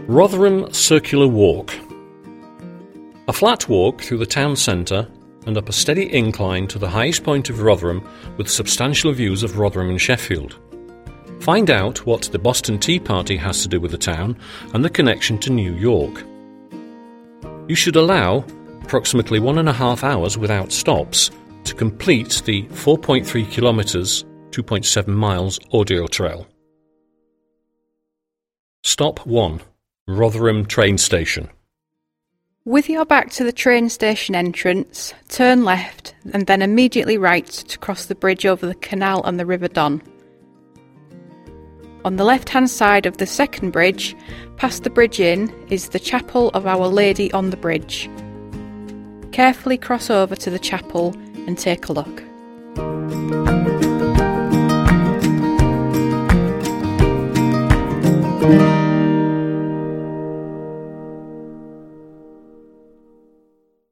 Rotherham Circular Walk. A flat walk through the town centre and up a steady incline to the highest point of Rotherham with substantial views of Rotherham and Sheffield. Find out what the Boston Tea Party has to do with the town and the connection to New York. You should allow approximately 1.5 hours without stops to complete the 4.3 kilometres, 2.7 miles audio trail. Stop 1. Rotherham train station. With your back to the train station entrance, turn left and then immediately right to cross the bridge over the canal and the River Don. On the left-hand side of the second bridge, past the Bridge Inn, is the Chapel of Our Lady on the Bridge. Carefully cross over to the chapel and take a look.